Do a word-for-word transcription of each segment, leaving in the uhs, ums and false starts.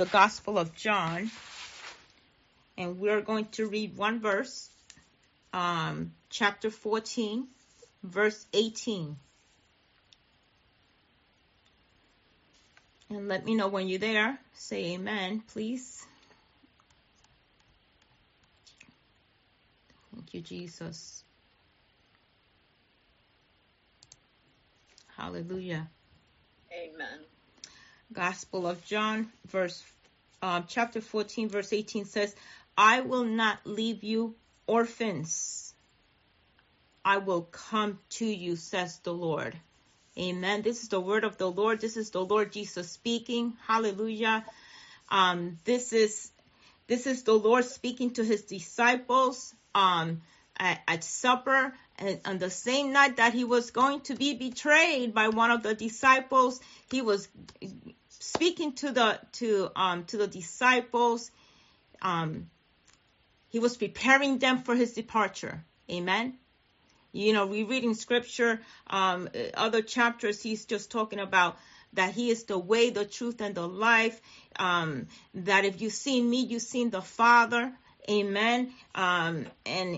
the Gospel of John, and we're going to read one verse, um, chapter fourteen, verse eighteen. And let me know when you're there. Say amen, please. Thank you, Jesus. Hallelujah. Amen. Gospel of John, verse, uh, chapter fourteen, verse eighteen says, I will not leave you orphans. I will come to you, says the Lord. Amen. This is the word of the Lord. This is the Lord Jesus speaking. Hallelujah. Um, this is this is the Lord speaking to his disciples um, at, at supper. And on the same night that he was going to be betrayed by one of the disciples, he was speaking to the to um to the disciples. Um, he was preparing them for his departure. Amen. You know, we read in scripture, um, other chapters, he's just talking about that he is the way, the truth, and the life. Um, that if you've seen me, you've seen the Father. Amen. Um, and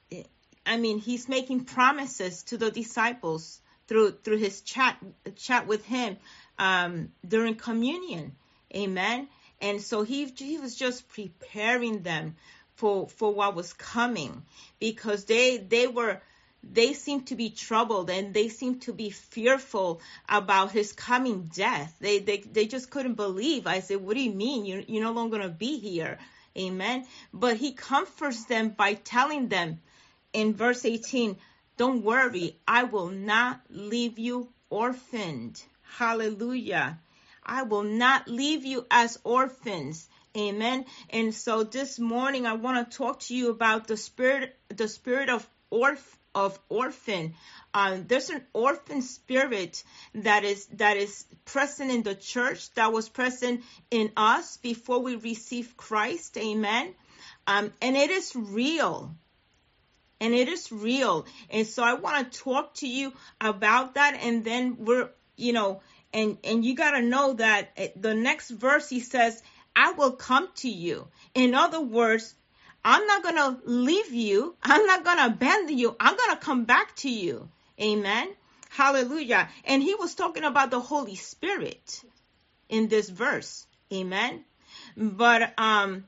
I mean, he's making promises to the disciples through through his chat chat with him um, during communion. Amen. And so he he was just preparing them for for what was coming, because they they were. They seemed to be troubled, and they seemed to be fearful about his coming death. They they they just couldn't believe. I said, what do you mean? You're, you're no longer going to be here. Amen. But he comforts them by telling them in verse eighteen, don't worry, I will not leave you orphaned. Hallelujah. I will not leave you as orphans. Amen. And so this morning, I want to talk to you about the spirit, the spirit of orphan. of orphan. Um, there's an orphan spirit that is that is present in the church, that was present in us before we received Christ. Amen. Um, and it is real. And it is real. And so I want to talk to you about that. And then we're, you know, and, and you got to know that the next verse, he says, I will come to you. In other words, I'm not going to leave you. I'm not going to abandon you. I'm going to come back to you. Amen. Hallelujah. And he was talking about the Holy Spirit in this verse. Amen. But, um,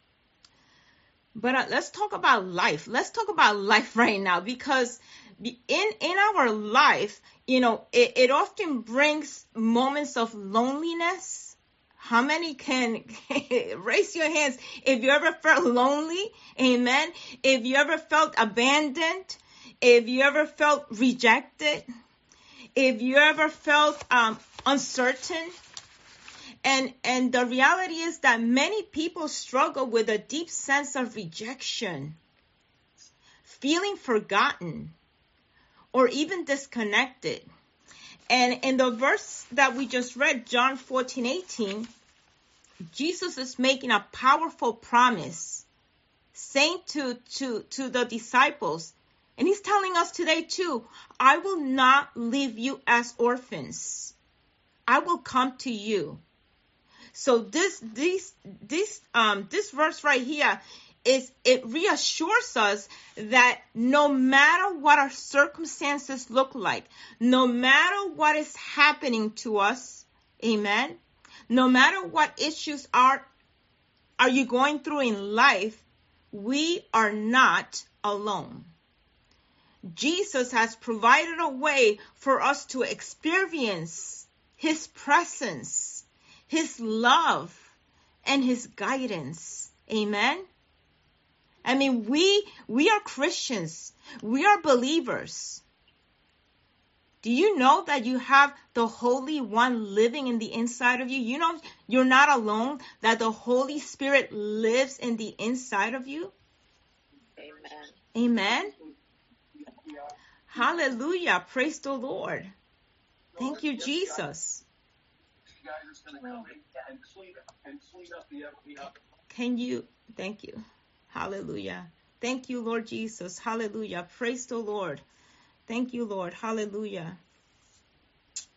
but uh, let's talk about life. Let's talk about life right now, because in, in our life, you know, it, it often brings moments of loneliness. How many can raise your hands if you ever felt lonely? Amen. If you ever felt abandoned, if you ever felt rejected, if you ever felt um, uncertain. And, and the reality is that many people struggle with a deep sense of rejection, feeling forgotten, or even disconnected. And in the verse that we just read, John fourteen eighteen, Jesus is making a powerful promise, saying to, to, to the disciples, and he's telling us today too, I will not leave you as orphans. I will come to you. So this, this, this, um, this verse right here is, it reassures us that no matter what our circumstances look like, no matter what is happening to us, amen, no matter what issues are, are you going through in life, we are not alone. Jesus has provided a way for us to experience his presence, his love, and his guidance. Amen. I mean, we, we are Christians. We are believers. Do you know that you have the Holy One living in the inside of you? You know, you're not alone, that the Holy Spirit lives in the inside of you. Amen. Amen. Hallelujah. Praise the Lord. Thank you, Jesus. Can you, thank you. Hallelujah. Thank you, Lord Jesus. Hallelujah. Praise the Lord. Thank you, Lord. Hallelujah.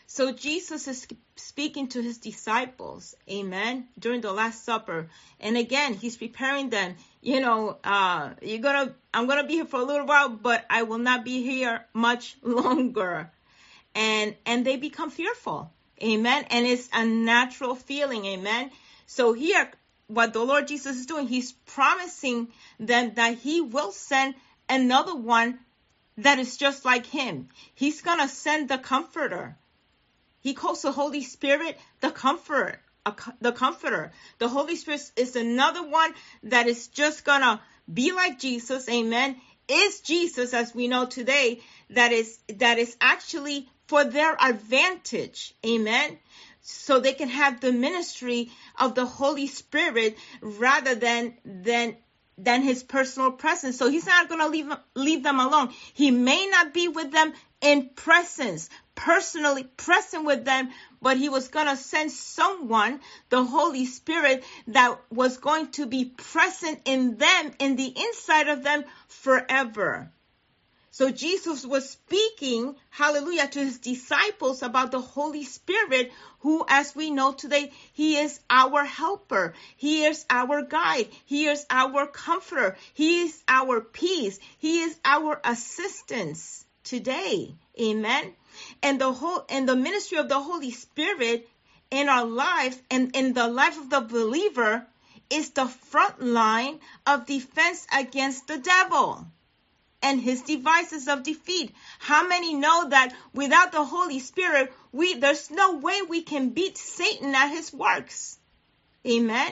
So Jesus is speaking to his disciples, amen, during the Last Supper. And again, he's preparing them, you know, uh, you're gonna, I'm going to be here for a little while, but I will not be here much longer. And, and they become fearful, amen. And it's a natural feeling, amen. So here, what the Lord Jesus is doing, he's promising them that he will send another one that is just like him. He's going to send the Comforter. He calls the Holy Spirit the Comforter. The Comforter. The Holy Spirit is another one that is just going to be like Jesus. Amen. Is Jesus, as we know today, that is, that is actually for their advantage. Amen. So they can have the ministry of the Holy Spirit rather than, than, than his personal presence. So he's not going to leave, leave them alone. He may not be with them in presence, personally present with them, but he was going to send someone, the Holy Spirit, that was going to be present in them, in the inside of them forever. So Jesus was speaking, hallelujah, to his disciples about the Holy Spirit, who, as we know today, he is our helper. He is our guide. He is our comforter. He is our peace. He is our assistance today. Amen. And the whole, and the ministry of the Holy Spirit in our lives and in the life of the believer is the front line of defense against the devil and his devices of defeat. How many know that without the Holy Spirit, we, there's no way we can beat Satan at his works? Amen.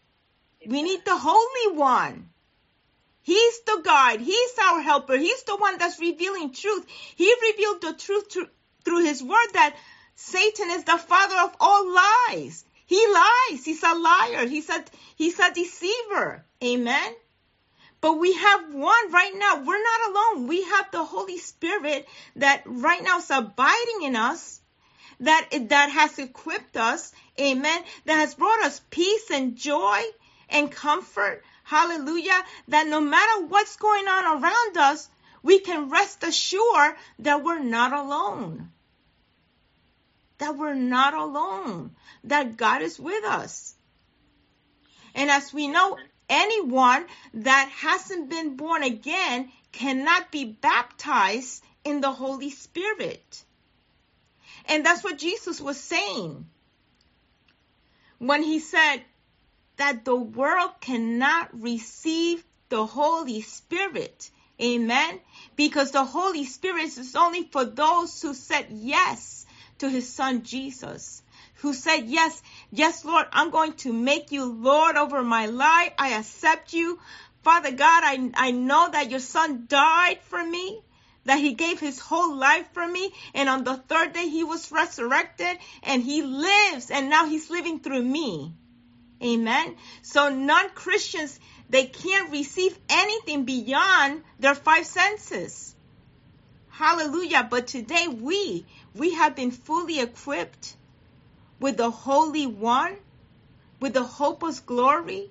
We need the Holy One. He's the guide. He's our helper. He's the one that's revealing truth. He revealed the truth through, through his word that Satan is the father of all lies. He lies. He's a liar. He's a, he's a deceiver. Amen. But we have one right now. We're not alone. We have the Holy Spirit that right now is abiding in us, that, that has equipped us. Amen. That has brought us peace and joy and comfort. Hallelujah. That no matter what's going on around us, we can rest assured that we're not alone. That we're not alone. That God is with us. And as we know, anyone that hasn't been born again cannot be baptized in the Holy Spirit. And that's what Jesus was saying when he said that the world cannot receive the Holy Spirit. Amen. Because the Holy Spirit is only for those who said yes to his son Jesus. Who said, yes, yes, Lord, I'm going to make you Lord over my life. I accept you. Father God, I, I know that your son died for me, that he gave his whole life for me. And on the third day, he was resurrected and he lives. And now he's living through me. Amen. So non-Christians, they can't receive anything beyond their five senses. Hallelujah. But today we, we have been fully equipped with the Holy One, with the hope of glory.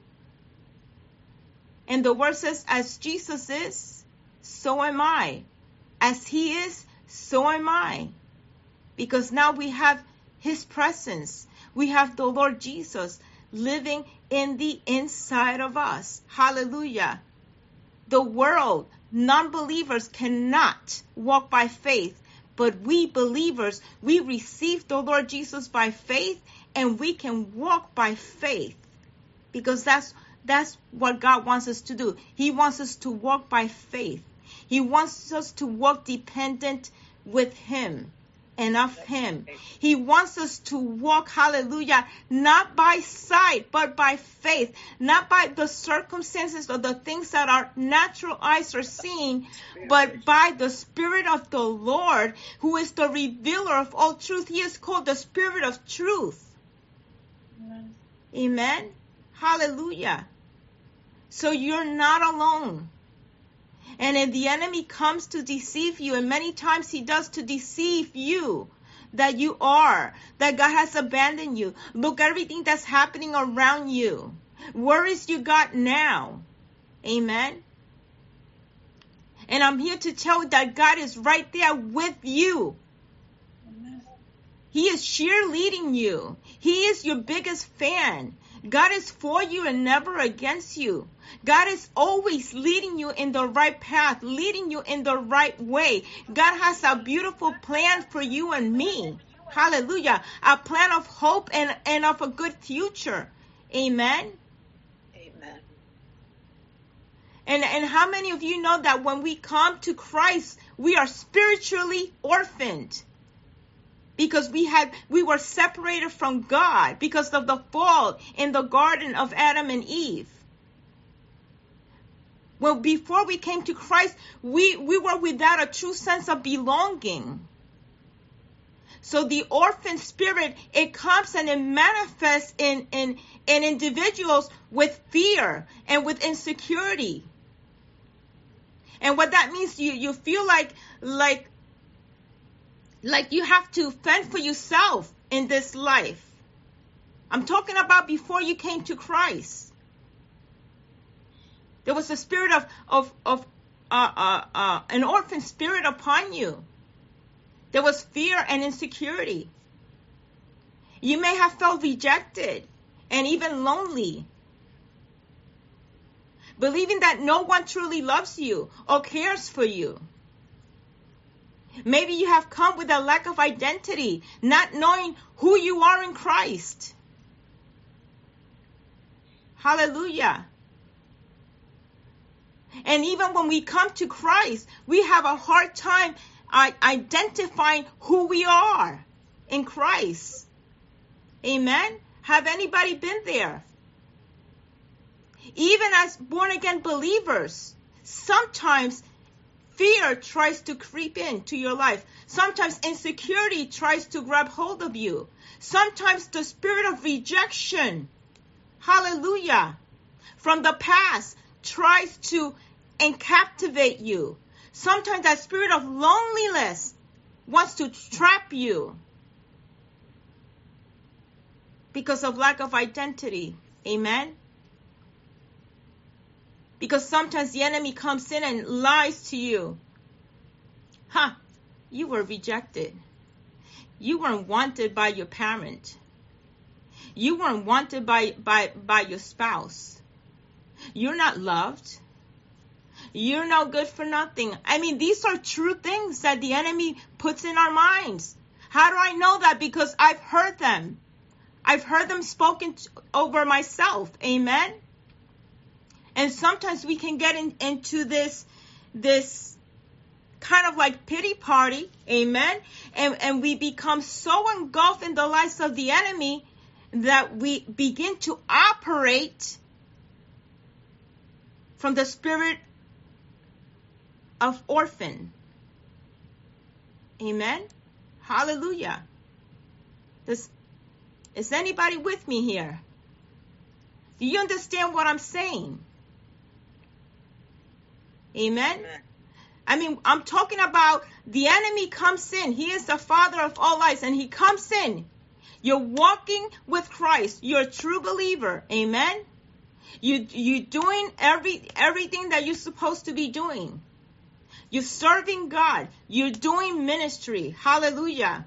And the word says, as Jesus is, so am I. As he is, so am I. Because now we have his presence. We have the Lord Jesus living in the inside of us. Hallelujah. The world, non-believers cannot walk by faith. But we believers, we receive the Lord Jesus by faith, and we can walk by faith. Because that's that's what God wants us to do. He wants us to walk by faith. He wants us to walk dependent with him and of him. He wants us to walk, hallelujah, not by sight, but by faith. Not by the circumstances or the things that our natural eyes are seeing, but by the Spirit of the Lord, who is the revealer of all truth. He is called the Spirit of truth. Amen. Amen. Hallelujah. So you're not alone. And if the enemy comes to deceive you, and many times he does to deceive you, that you are, that God has abandoned you. Look at everything that's happening around you. Worries you got now. Amen. And I'm here to tell you that God is right there with you. Amen. He is cheerleading you. He is your biggest fan. God is for you and never against you. God is always leading you in the right path, leading you in the right way. God has a beautiful plan for you and me. Hallelujah. A plan of hope and, and of a good future. Amen. Amen. And, and how many of you know that when we come to Christ, we are spiritually orphaned? Because we had, we were separated from God because of the fall in the garden of Adam and Eve. Well, before we came to Christ, we, we were without a true sense of belonging. So the orphan spirit, it comes and it manifests in, in, in individuals with fear and with insecurity. And what that means, you, you feel like, like, like you have to fend for yourself in this life. I'm talking about before you came to Christ. There was a spirit of, of, of uh, uh, uh, an orphan spirit upon you. There was fear and insecurity. You may have felt rejected and even lonely, believing that no one truly loves you or cares for you. Maybe you have come with a lack of identity, not knowing who you are in Christ. Hallelujah. And even when we come to Christ, we have a hard time uh, identifying who we are in Christ. Amen? Have anybody been there? Even as born-again believers, sometimes fear tries to creep into your life. Sometimes insecurity tries to grab hold of you. Sometimes the spirit of rejection, hallelujah, from the past tries to encaptivate you. Sometimes that spirit of loneliness wants to trap you because of lack of identity. Amen? Because sometimes the enemy comes in and lies to you. Huh, you were rejected. You weren't wanted by your parent. You weren't wanted by, by, by your spouse. You're not loved. You're no good for nothing. I mean, these are true things that the enemy puts in our minds. How do I know that? Because I've heard them. I've heard them spoken to, over myself. Amen? And sometimes we can get in, into this, this kind of like pity party, amen? And, and we become so engulfed in the lies of the enemy that we begin to operate from the spirit of orphan. Amen? Hallelujah. This, is anybody with me here? Do you understand what I'm saying? Amen? Amen. I mean, I'm talking about the enemy comes in. He is the father of all lies, and he comes in. You're walking with Christ. You're a true believer. Amen? You, you're doing every, everything that you're supposed to be doing. You're serving God. You're doing ministry. Hallelujah.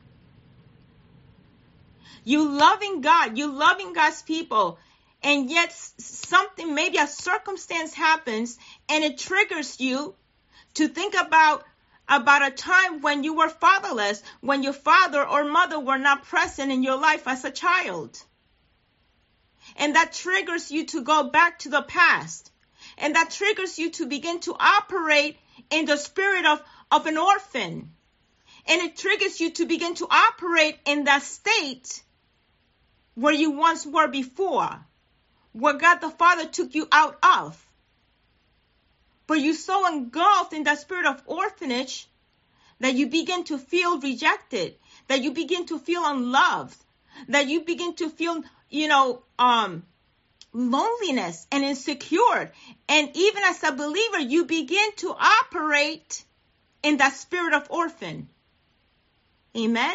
You're loving God. You're loving God's people. And yet something, maybe a circumstance happens and it triggers you to think about, about a time when you were fatherless, when your father or mother were not present in your life as a child. And that triggers you to go back to the past. And that triggers you to begin to operate in the spirit of, of an orphan. And it triggers you to begin to operate in that state where you once were before, where God the Father took you out of. But you're so engulfed in that spirit of orphanage that you begin to feel rejected, that you begin to feel unloved, that you begin to feel, you know, um, loneliness and insecure. And even as a believer, you begin to operate in that spirit of orphan. Amen?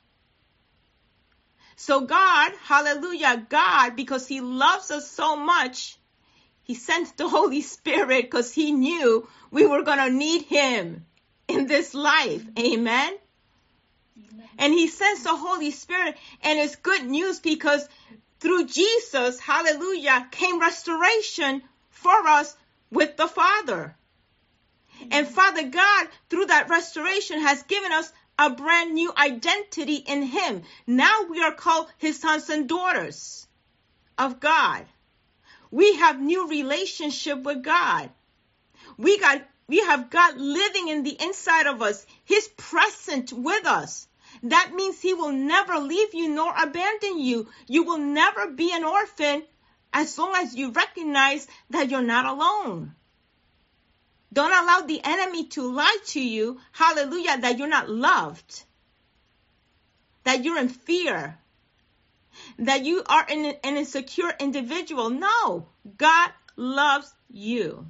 So God, hallelujah, God, because he loves us so much, he sent the Holy Spirit because he knew we were going to need him in this life. Amen? And he sends the Holy Spirit, and it's good news because through Jesus, hallelujah, came restoration for us with the Father. And Father God, through that restoration, has given us a brand new identity in him. Now we are called his sons and daughters of God. We have new relationship with God. We got, we have God living in the inside of us. He's present with us. That means he will never leave you nor abandon you. You will never be an orphan as long as you recognize that you're not alone. Don't allow the enemy to lie to you, hallelujah, that you're not loved, that you're in fear, that you are an, an insecure individual. No, God loves you.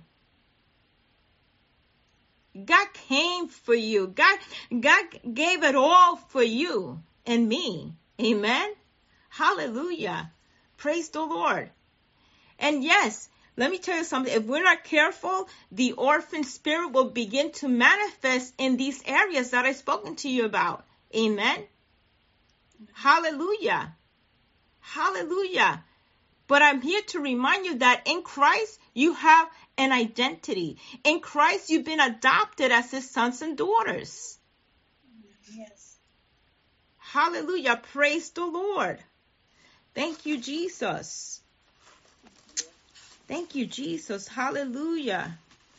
God came for you. God, God gave it all for you and me. Amen. Hallelujah. Praise the Lord. And yes, let me tell you something. If we're not careful, the orphan spirit will begin to manifest in these areas that I've spoken to you about. Amen. Hallelujah. Hallelujah. But I'm here to remind you that in Christ, you have an identity. In Christ, you've been adopted as his sons and daughters. Yes. Hallelujah. Praise the Lord. Thank you, Jesus. Thank you, Jesus. Hallelujah.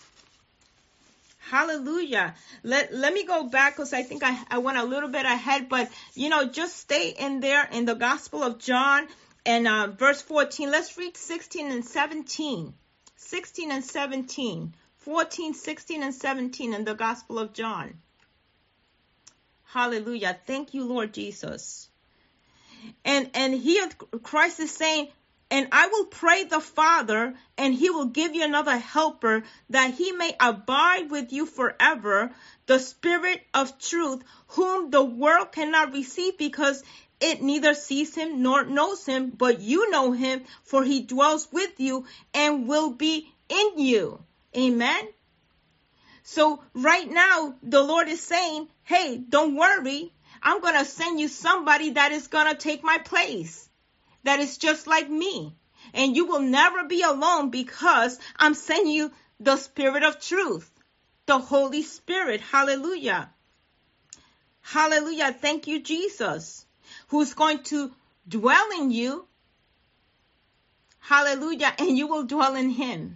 Hallelujah. Let, let me go back because I think I, I went a little bit ahead, but, you know, just stay in there in the Gospel of John and uh, verse fourteen. Let's read sixteen and seventeen. sixteen and seventeen. fourteen, sixteen, and seventeen in the Gospel of John. Hallelujah. Thank you, Lord Jesus. And, and here Christ is saying, and I will pray the Father, and he will give you another helper, that he may abide with you forever, the Spirit of truth, whom the world cannot receive because it neither sees him nor knows him, but you know him, for he dwells with you and will be in you. Amen. So right now, the Lord is saying, hey, don't worry. I'm going to send you somebody that is going to take my place. That is just like me. And you will never be alone because I'm sending you the Spirit of truth, the Holy Spirit. Hallelujah. Hallelujah. Thank you, Jesus, who's going to dwell in you. Hallelujah. And you will dwell in him.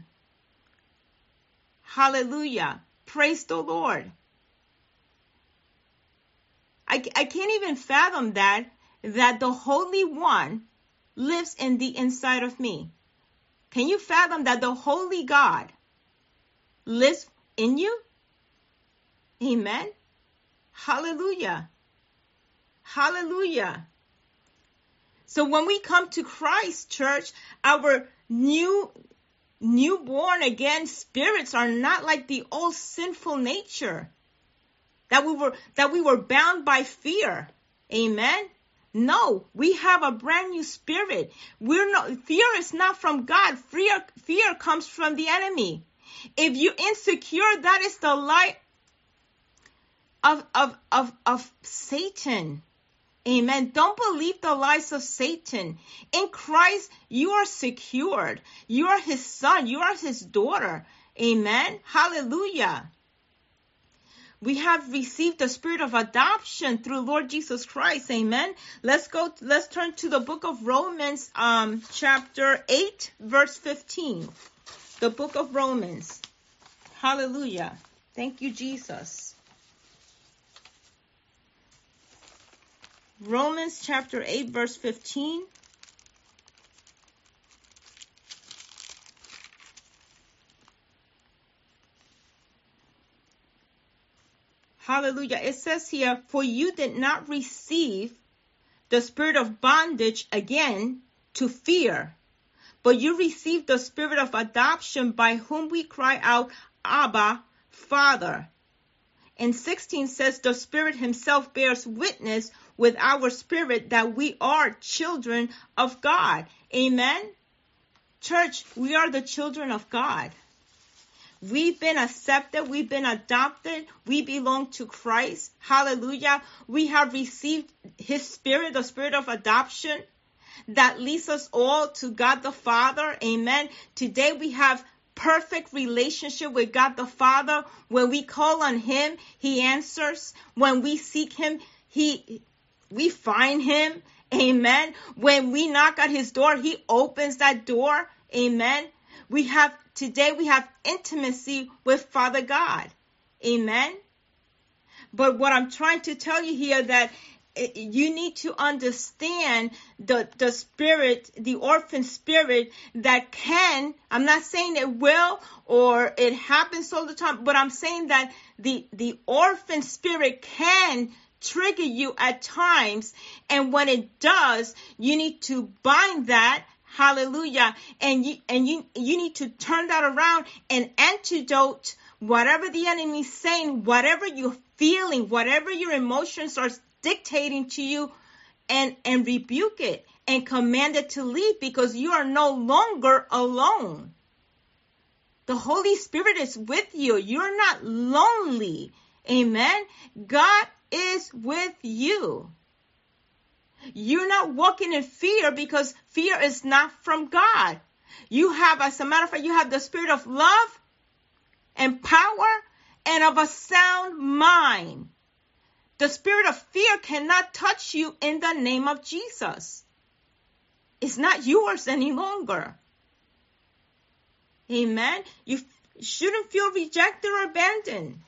Hallelujah. Praise the Lord. I, I can't even fathom that, that the Holy One lives in the inside of me. Can you fathom that the Holy God lives in you? Amen. Hallelujah. Hallelujah. So when we come to Christ, church, our new, newborn again spirits are not like the old sinful nature that we were, that we were bound by fear. Amen. No, we have a brand new spirit. We're not, fear is not from God. Fear, fear comes from the enemy. If you're insecure, that is the lie of, of, of, of Satan. Amen. Don't believe the lies of Satan. In Christ, you are secured. You are his son. You are his daughter. Amen. Hallelujah. We have received the spirit of adoption through Lord Jesus Christ. Amen. Let's go, let's turn to the book of Romans, um, chapter eight, verse fifteen. The book of Romans. Hallelujah. Thank you, Jesus. Romans chapter eight, verse fifteen. Hallelujah. It says here, for you did not receive the spirit of bondage again to fear, but you received the spirit of adoption by whom we cry out, Abba, Father. And sixteen says, the Spirit himself bears witness with our spirit that we are children of God. Amen. Church, we are the children of God. We've been accepted. We've been adopted. We belong to Christ. Hallelujah. We have received his spirit, the spirit of adoption that leads us all to God the Father. Amen. Today we have perfect relationship with God the Father. When we call on him, he answers. When we seek him, he, we find him. Amen. When we knock at his door, he opens that door. Amen. We have, today we have intimacy with Father God. Amen. But what I'm trying to tell you here, that you need to understand the, the spirit, the orphan spirit that can, I'm not saying it will or it happens all the time, but I'm saying that the, the orphan spirit can trigger you at times. And when it does, you need to bind that. Hallelujah. And you, and you, you need to turn that around and antidote whatever the enemy is saying, whatever you're feeling, whatever your emotions are dictating to you, and, and rebuke it and command it to leave, because you are no longer alone. The Holy Spirit is with you. You're not lonely. Amen. God is with you. You're not walking in fear, because fear is not from God. You have, as a matter of fact, you have the spirit of love and power and of a sound mind. The spirit of fear cannot touch you in the name of Jesus. It's not yours any longer. Amen. You shouldn't feel rejected or abandoned.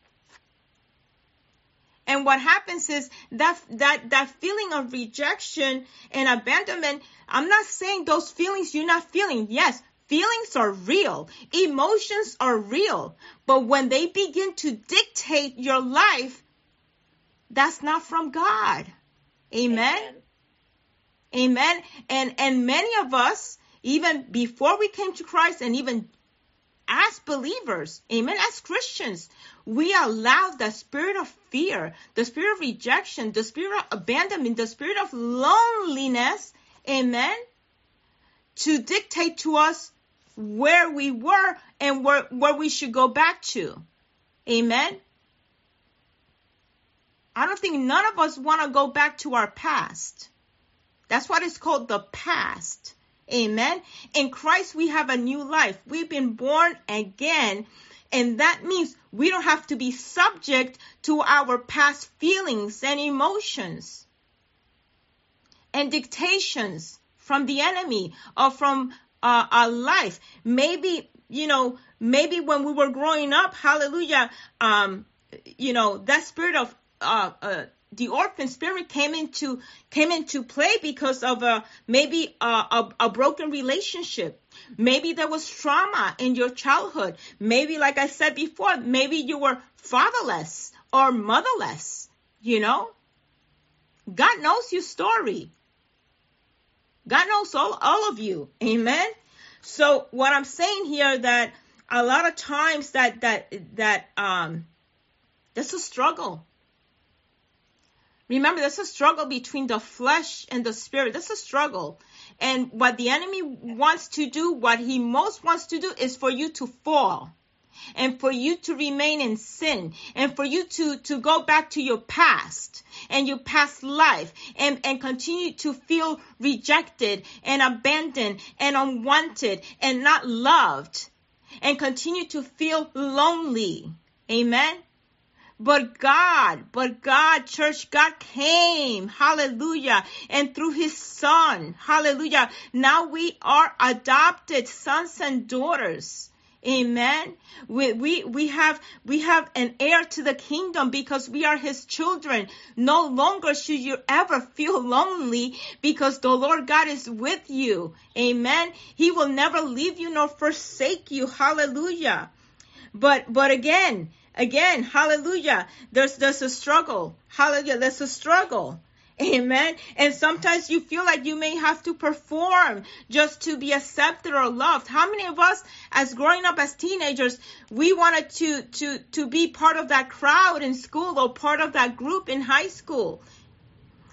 And what happens is that, that, that feeling of rejection and abandonment, I'm not saying those feelings you're not feeling. Yes, feelings are real. Emotions are real. But when they begin to dictate your life, that's not from God. Amen. Amen. Amen. And, and many of us, even before we came to Christ, and even as believers, amen, as Christians, we allow the spirit of fear, the spirit of rejection, the spirit of abandonment, the spirit of loneliness, amen, to dictate to us where we were and where, where we should go back to. Amen. I don't think none of us want to go back to our past. That's what it's called, the past. Amen. In Christ, we have a new life. We've been born again. And that means we don't have to be subject to our past feelings and emotions and dictations from the enemy or from uh, our life. Maybe, you know, maybe when we were growing up, hallelujah, um, you know, that spirit of Uh, uh, the orphan spirit came into came into play because of a maybe a, a, a broken relationship. Maybe there was trauma in your childhood. Maybe, like I said before, maybe you were fatherless or motherless. You know, God knows your story. God knows all, all of you. Amen. So what I'm saying here, that a lot of times that that that um, there's a struggle. Remember, there's a struggle between the flesh and the spirit. There's a struggle. And what the enemy wants to do, what he most wants to do, is for you to fall. And for you to remain in sin. And for you to, to go back to your past. And your past life. And, and continue to feel rejected and abandoned and unwanted and not loved. And continue to feel lonely. Amen. But God, but God, church, God came, hallelujah, and through his son, hallelujah, now we are adopted sons and daughters, amen. We, we, we have, we have an heir to the kingdom because we are his children. No longer should you ever feel lonely because the Lord God is with you, amen. He will never leave you nor forsake you, hallelujah. But, but again, Again, hallelujah, there's, there's a struggle. Hallelujah, there's a struggle. Amen. And sometimes you feel like you may have to perform just to be accepted or loved. How many of us, as growing up as teenagers, we wanted to, to, to be part of that crowd in school or part of that group in high school?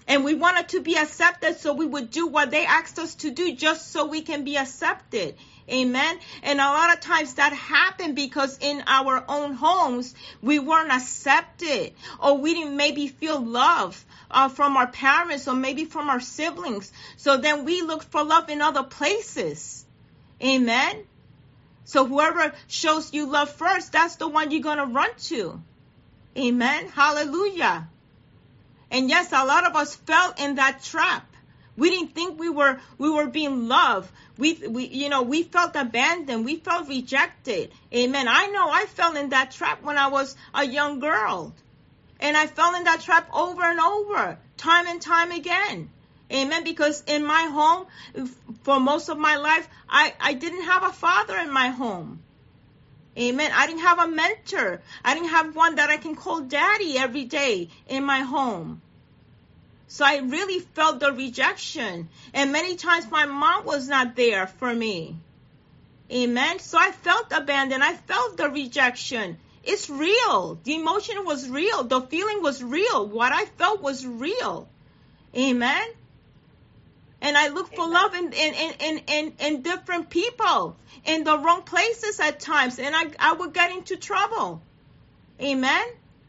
And we wanted to be accepted, so we would do what they asked us to do just so we can be accepted. Amen. And a lot of times that happened because in our own homes, we weren't accepted, or we didn't maybe feel love uh, from our parents, or maybe from our siblings. So then we look for love in other places. Amen. So whoever shows you love first, that's the one you're going to run to. Amen. Hallelujah. And yes, a lot of us fell in that trap. We didn't think we were we were being loved. We we you know we felt abandoned. We felt rejected. Amen. I know I fell in that trap when I was a young girl, and I fell in that trap over and over, time and time again. Amen. Because in my home, for most of my life, I I didn't have a father in my home. Amen. I didn't have a mentor. I didn't have one that I can call daddy every day in my home. So I really felt the rejection. And many times my mom was not there for me. Amen. So I felt abandoned. I felt the rejection. It's real. The emotion was real. The feeling was real. What I felt was real. Amen. And I looked for love in, in, in, in, in different people, in the wrong places at times. And I, I would get into trouble. Amen.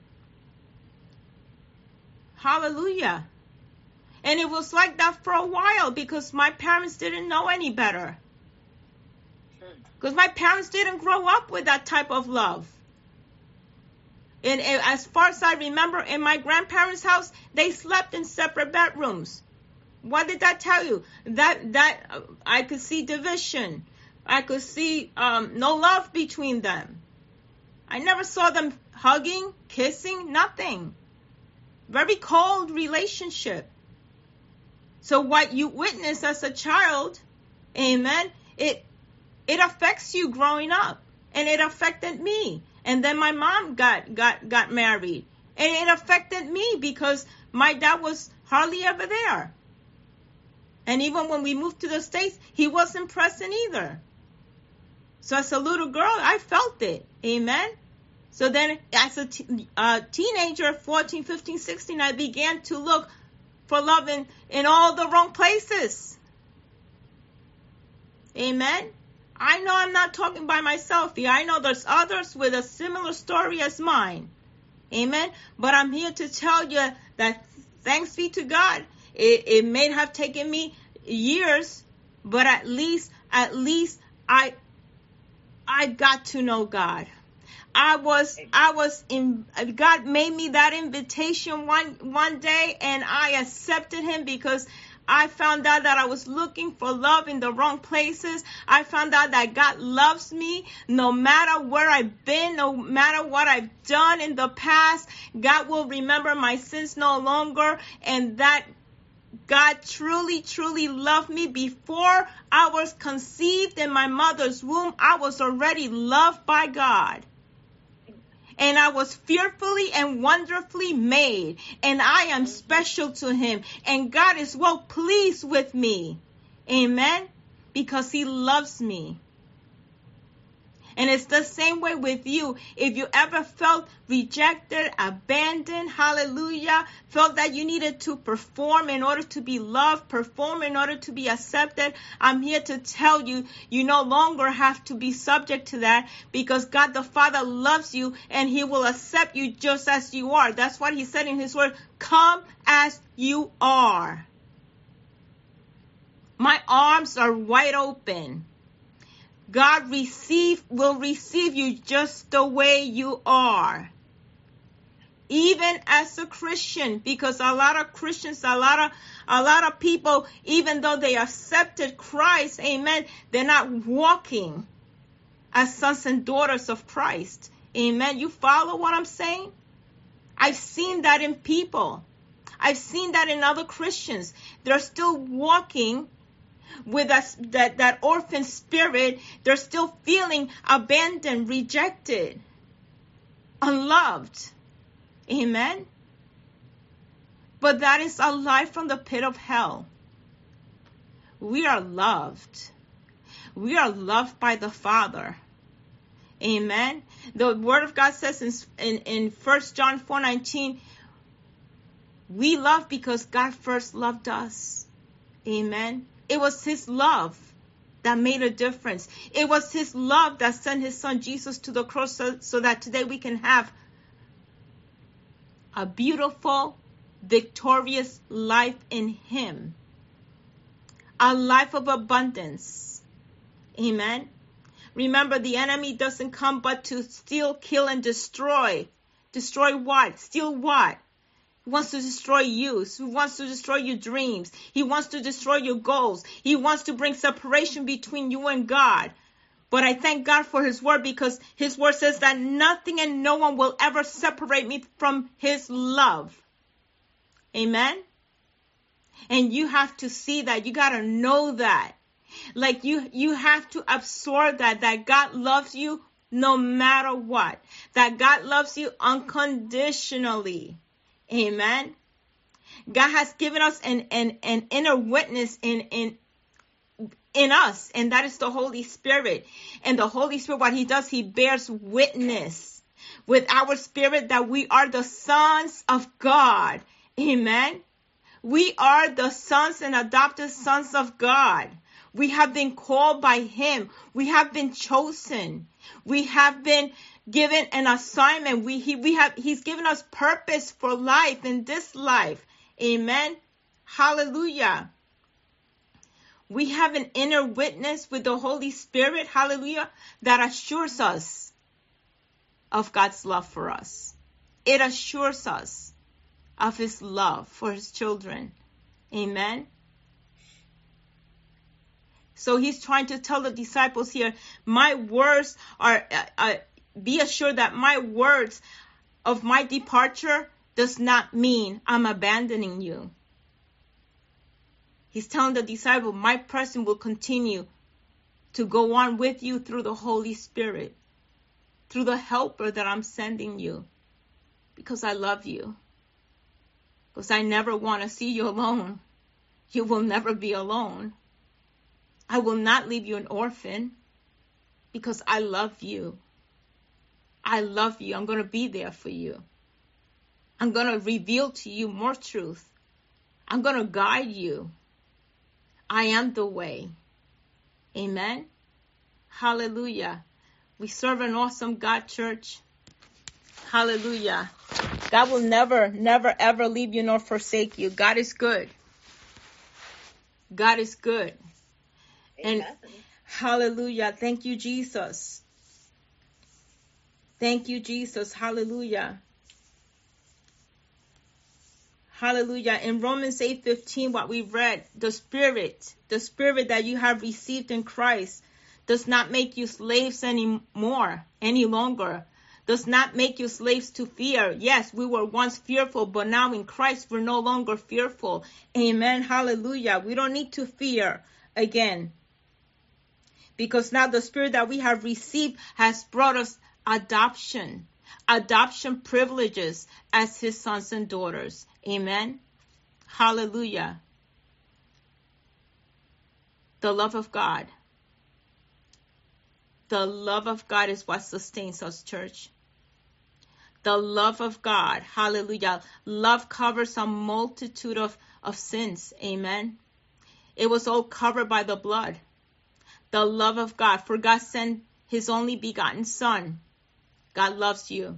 Hallelujah. And it was like that for a while because my parents didn't know any better. Because my parents didn't grow up with that type of love. And as far as I remember, in my grandparents' house, they slept in separate bedrooms. What did that tell you? That that uh, I could see division. I could see um, no love between them. I never saw them hugging, kissing, nothing. Very cold relationship. So what you witness as a child, amen, it it affects you growing up. And it affected me. And then my mom got, got, got married. And it affected me because my dad was hardly ever there. And even when we moved to the States, he wasn't present either. So as a little girl, I felt it. Amen. So then as a t- uh, teenager, fourteen, fifteen, sixteen, I began to look for love in, in all the wrong places. Amen. I know I'm not talking by myself here. I know there's others with a similar story as mine. Amen. But I'm here to tell you that thanks be to God, it, it may have taken me years, but at least, at least I, I got to know God. I was, I was in, God made me that invitation one, one day, and I accepted him because I found out that I was looking for love in the wrong places. I found out that God loves me no matter where I've been, no matter what I've done in the past. God will remember my sins no longer, and that God truly, truly loved me. Before I was conceived in my mother's womb, I was already loved by God. And I was fearfully and wonderfully made. And I am special to him. And God is well pleased with me. Amen. Because he loves me. And it's the same way with you. If you ever felt rejected, abandoned, hallelujah, felt that you needed to perform in order to be loved, perform in order to be accepted, I'm here to tell you, you no longer have to be subject to that because God the Father loves you and he will accept you just as you are. That's what he said in his word. Come as you are. My arms are wide open. God receive will receive you just the way you are. Even as a Christian, because a lot of Christians, a lot of a lot of people, even though they accepted Christ, amen, they're not walking as sons and daughters of Christ. Amen. You follow what I'm saying? I've seen that in people. I've seen that in other Christians. They're still walking with us, that, that orphan spirit. They're still feeling abandoned, rejected, unloved. Amen. But that is a lie from the pit of hell. We are loved. We are loved by the Father. Amen. The Word of God says in, in, in First John four nineteen, We love because God first loved us. Amen. It was his love that made a difference. It was his love that sent his son Jesus to the cross so, so that today we can have a beautiful, victorious life in him. A life of abundance. Amen. Remember, the enemy doesn't come but to steal, kill, and destroy. Destroy what? Steal what? He wants to destroy you. He wants to destroy your dreams. He wants to destroy your goals. He wants to bring separation between you and God. But I thank God for his word, because his word says that nothing and no one will ever separate me from his love. Amen. And you have to see that. You got to know that. Like you, you have to absorb that, that God loves you no matter what. That God loves you unconditionally. Amen. God has given us an, an, an inner witness in, in, in us, and that is the Holy Spirit. And the Holy Spirit, what he does, he bears witness with our spirit that we are the sons of God. Amen. We are the sons and adopted sons of God. We have been called by him. We have been chosen. We have been given an assignment. We, he, we have, he's given us purpose for life in this life. Amen. Hallelujah. We have an inner witness with the Holy Spirit. Hallelujah. That assures us of God's love for us. It assures us of his love for his children. Amen. So he's trying to tell the disciples here, my words are, uh, uh, be assured that my words of my departure does not mean I'm abandoning you. He's telling the disciple, my presence will continue to go on with you through the Holy Spirit, through the helper that I'm sending you, because I love you. Because I never want to see you alone. You will never be alone. I will not leave you an orphan, because I love you. I love you. I'm going to be there for you. I'm going to reveal to you more truth. I'm going to guide you. I am the way. Amen. Hallelujah. We serve an awesome God, church. Hallelujah. God will never, never, ever leave you nor forsake you. God is good. God is good. And hallelujah. Thank you, Jesus. Thank you, Jesus. Hallelujah. Hallelujah. In Romans eight fifteen, what we read, the spirit, the spirit that you have received in Christ does not make you slaves anymore, any longer. Does not make you slaves to fear. Yes, we were once fearful, but now in Christ we're no longer fearful. Amen. Hallelujah. We don't need to fear again. Because now the spirit that we have received has brought us adoption. Adoption privileges as his sons and daughters. Amen. Hallelujah. The love of God. The love of God is what sustains us, church. The love of God. Hallelujah. Love covers a multitude of, of sins. Amen. It was all covered by the blood. The love of God. For God sent his only begotten son. God loves you.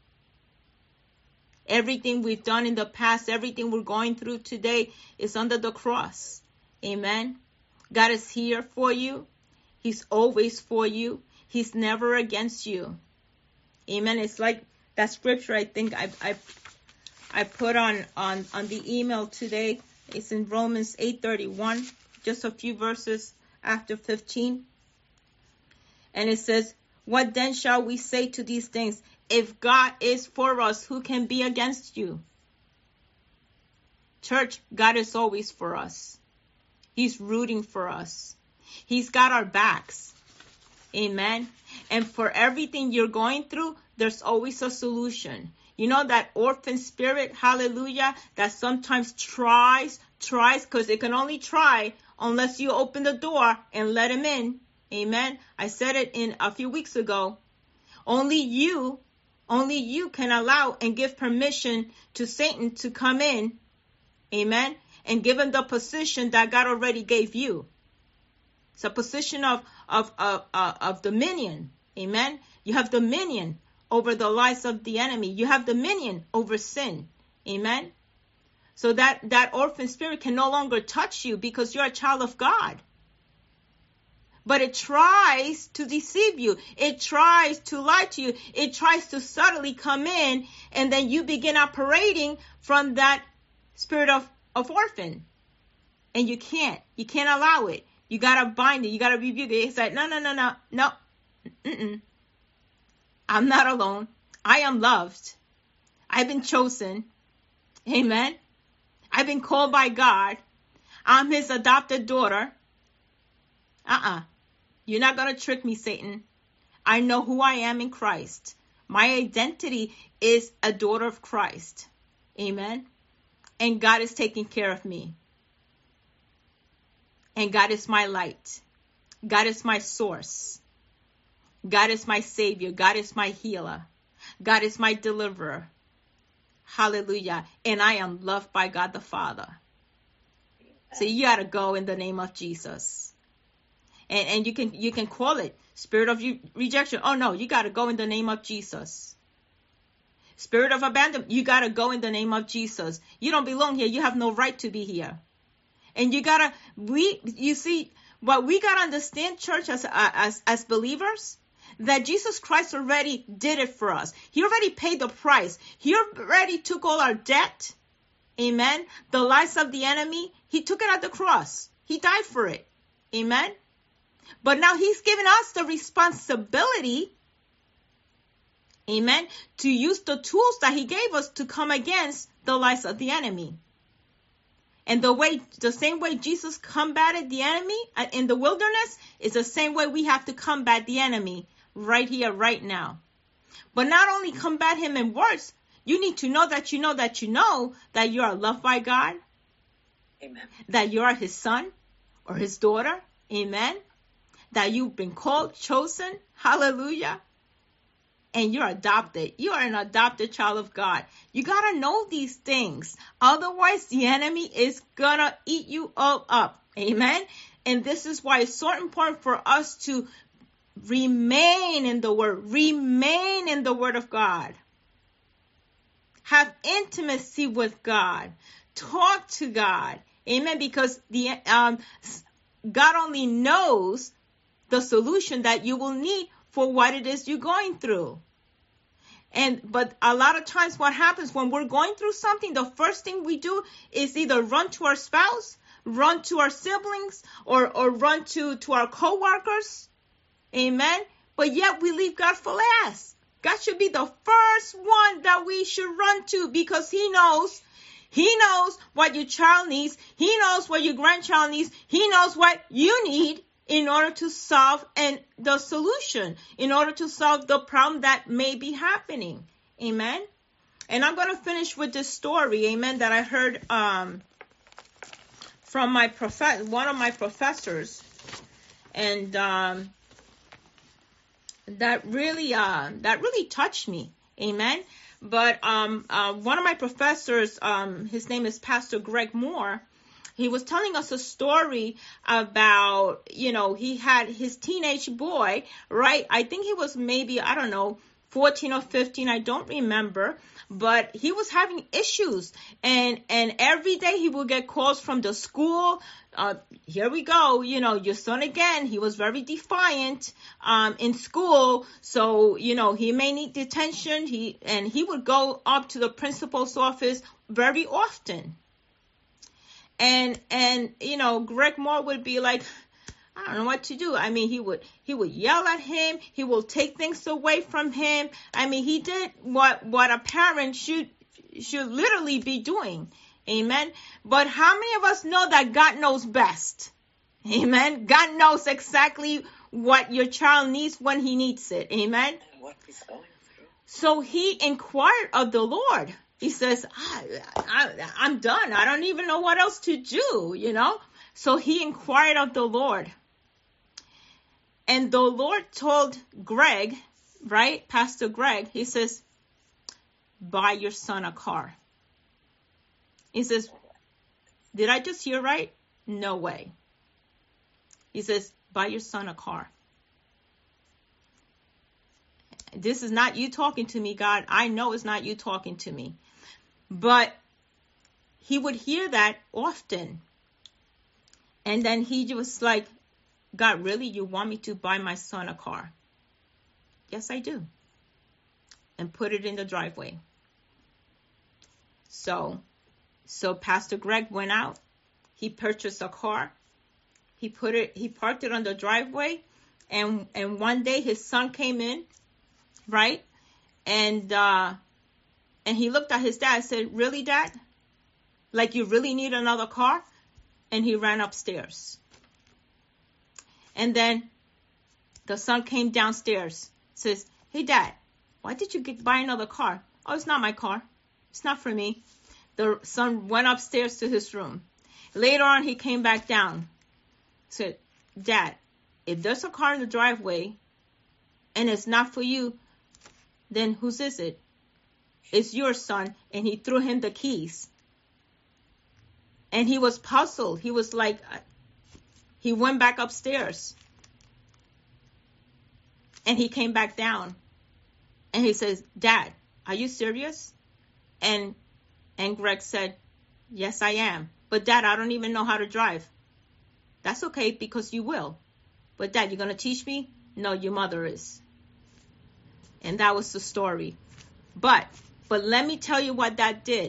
Everything we've done in the past, everything we're going through today is under the cross. Amen. God is here for you. He's always for you. He's never against you. Amen. It's like that scripture I think I I, I put on, on, on the email today. It's in Romans eight thirty-one, just a few verses after fifteen. And it says, what then shall we say to these things? If God is for us, who can be against you? Church, God is always for us. He's rooting for us. He's got our backs. Amen. And for everything you're going through, there's always a solution. You know that orphan spirit, hallelujah, that sometimes tries, tries, because it can only try unless you open the door and let him in. Amen. I said it in a few weeks ago. Only you Only you can allow and give permission to Satan to come in, amen, and give him the position that God already gave you. It's a position of, of, of, of, of dominion, amen. You have dominion over the lives of the enemy. You have dominion over sin, amen. So that, that orphan spirit can no longer touch you because you're a child of God. But it tries to deceive you. It tries to lie to you. It tries to subtly come in, and then you begin operating from that spirit of, of orphan. And you can't. You can't allow it. You got to bind it. You got to rebuke it. It's like, no, no, no, no, no. Mm-mm. I'm not alone. I am loved. I've been chosen. Amen. I've been called by God. I'm his adopted daughter. Uh-uh. You're not going to trick me, Satan. I know who I am in Christ. My identity is a daughter of Christ. Amen. And God is taking care of me. And God is my light. God is my source. God is my savior. God is my healer. God is my deliverer. Hallelujah. And I am loved by God the Father. So you got to go in the name of Jesus. And, and you can you can call it spirit of rejection. Oh, no, you got to go in the name of Jesus. Spirit of abandonment, you got to go in the name of Jesus. You don't belong here. You have no right to be here. And you got to, we, you see, what we got to understand, church, as, as, as believers, that Jesus Christ already did it for us. He already paid the price. He already took all our debt. Amen. The lies of the enemy, he took it at the cross. He died for it. Amen. But now he's given us the responsibility, amen, to use the tools that he gave us to come against the lies of the enemy. And the way, the same way Jesus combated the enemy in the wilderness is the same way we have to combat the enemy right here, right now. But not only combat him in words, you need to know that you know that you know that you are loved by God. Amen. That you are his son or his daughter. Amen. That you've been called, chosen. Hallelujah. And you're adopted. You are an adopted child of God. You got to know these things. Otherwise, the enemy is going to eat you all up. Amen. And this is why it's so important for us to remain in the word. Remain in the word of God. Have intimacy with God. Talk to God. Amen. Because the um, God only knows the solution that you will need for what it is you're going through. And but a lot of times what happens when we're going through something, the first thing we do is either run to our spouse, run to our siblings, or, or run to, to our co-workers. Amen. But yet we leave God for last. God should be the first one that we should run to because he knows, he knows what your child needs. He knows what your grandchild needs. He knows what you need in order to solve and the solution, in order to solve the problem that may be happening. Amen. And I'm going to finish with this story, amen, that I heard um, from my prof- one of my professors. And um, that really uh, that really touched me. Amen. But um, uh, one of my professors, um, his name is Pastor Greg Moore. He was telling us a story about, you know, he had his teenage boy, right? I think he was maybe, I don't know, fourteen or fifteen. I don't remember. But he was having issues. And and every day he would get calls from the school. Uh, here we go. You know, your son again. He was very defiant um, in school. So, you know, he may need detention. He and he would go up to the principal's office very often. And, and, you know, Greg Moore would be like, I don't know what to do. I mean, he would, he would yell at him. He will take things away from him. I mean, he did what, what a parent should, should literally be doing. Amen. But how many of us know that God knows best? Amen. God knows exactly what your child needs when he needs it. Amen. And what he's going through. So he inquired of the Lord. He says, I, I, I'm done. I don't even know what else to do, you know. So he inquired of the Lord. And the Lord told Greg, right, Pastor Greg, he says, buy your son a car. He says, did I just hear right? No way. He says, buy your son a car. This is not you talking to me, God. I know it's not you talking to me. But he would hear that often. And then he was like, God, really? You want me to buy my son a car? Yes, I do. And put it in the driveway. So, so Pastor Greg went out. He purchased a car. He put it, he parked it on the driveway. And, and one day his son came in, right? And, uh, and he looked at his dad and said, really, Dad? Like you really need another car? And he ran upstairs. And then the son came downstairs, says, hey, Dad, why did you get, buy another car? Oh, it's not my car. It's not for me. The son went upstairs to his room. Later on, he came back down. Said, Dad, if there's a car in the driveway and it's not for you, then whose is it? It's your son. And he threw him the keys. And he was puzzled. He was like, he went back upstairs. And he came back down. And he says, Dad, are you serious? And and Greg said, yes, I am. But Dad, I don't even know how to drive. That's okay, because you will. But Dad, you're going to teach me? No, your mother is. And that was the story. But, but let me tell you what that did.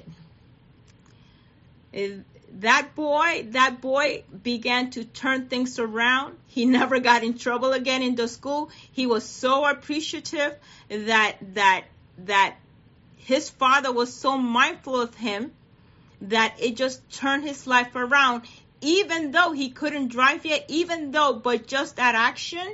It, That boy, that boy began to turn things around. He never got in trouble again in the school. He was so appreciative that that that his father was so mindful of him that it just turned his life around. Even though he couldn't drive yet, even though, but just that action,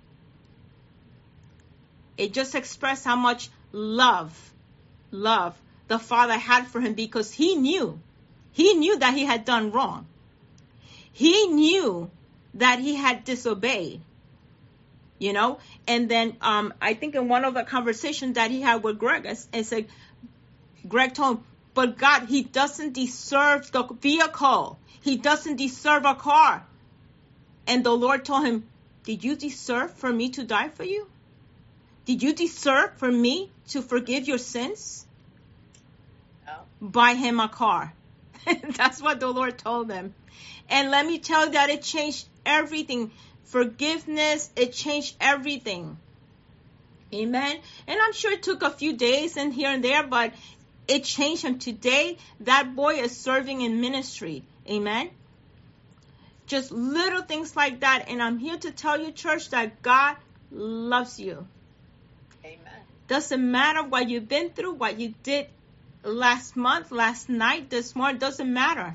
it just expressed how much love, love the father had for him, because he knew. He knew that he had done wrong. He knew that he had disobeyed, you know. And then um, I think in one of the conversations that he had with Greg, I said, Greg told him, but God, he doesn't deserve the vehicle. He doesn't deserve a car. And the Lord told him, did you deserve for me to die for you? Did you deserve for me to forgive your sins? No. Buy him a car. That's what the Lord told them. And let me tell you that it changed everything. Forgiveness, it changed everything. Amen. And I'm sure it took a few days and here and there, but it changed him. Today, that boy is serving in ministry. Amen. Just little things like that. And I'm here to tell you, church, that God loves you. Amen. Doesn't matter what you've been through, what you did last month, last night, this morning, doesn't matter.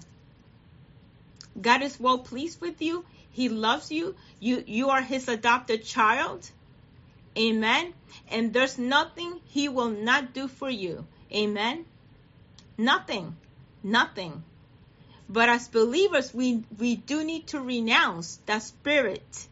God is well pleased with you. He loves you. You you are his adopted child. Amen. And there's nothing he will not do for you. Amen. Nothing. Nothing. But as believers, we, we do need to renounce that spirit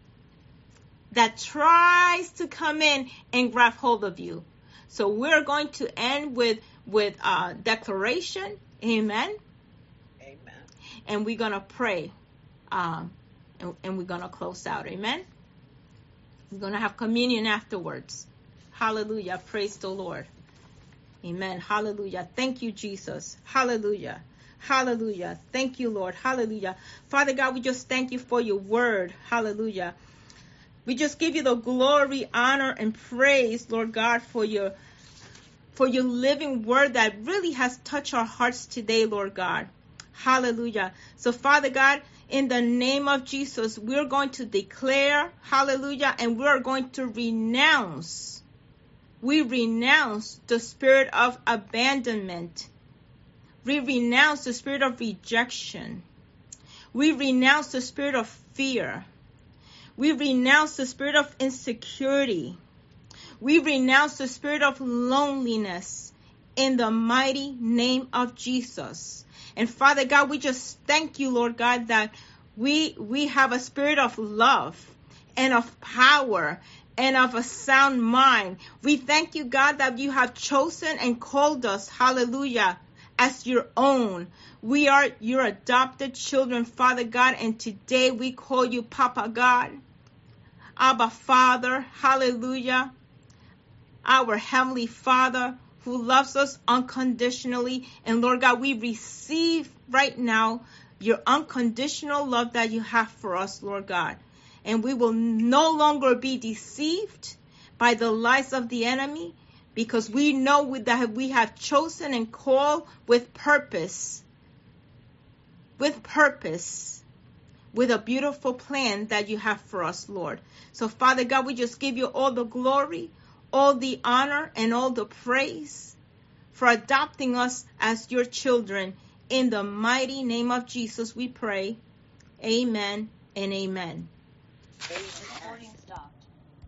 that tries to come in and grab hold of you. So we're going to end with with a declaration. Amen. Amen. And we're going to pray. Um, and, and we're going to close out. Amen. We're going to have communion afterwards. Hallelujah. Praise the Lord. Amen. Hallelujah. Thank you, Jesus. Hallelujah. Hallelujah. Thank you, Lord. Hallelujah. Father God, we just thank you for your word. Hallelujah. We just give you the glory, honor, and praise, Lord God, for your for your living word that really has touched our hearts today, Lord God. Hallelujah. So, Father God, in the name of Jesus, we're going to declare, hallelujah, and we're going to renounce. We renounce the spirit of abandonment. We renounce the spirit of rejection. We renounce the spirit of fear. We renounce the spirit of insecurity. We renounce the spirit of loneliness in the mighty name of Jesus. And Father God, we just thank you, Lord God, that we we have a spirit of love and of power and of a sound mind. We thank you, God, that you have chosen and called us, hallelujah, as your own. We are your adopted children, Father God, and today we call you Papa God, Abba Father, hallelujah, our Heavenly Father who loves us unconditionally. And Lord God, we receive right now your unconditional love that you have for us, Lord God. And we will no longer be deceived by the lies of the enemy, because we know that we have chosen and called with purpose, with purpose, with a beautiful plan that you have for us, Lord. So, Father God, we just give you all the glory, all the honor, and all the praise for adopting us as your children. In the mighty name of Jesus, we pray. Amen and amen. Recording stop.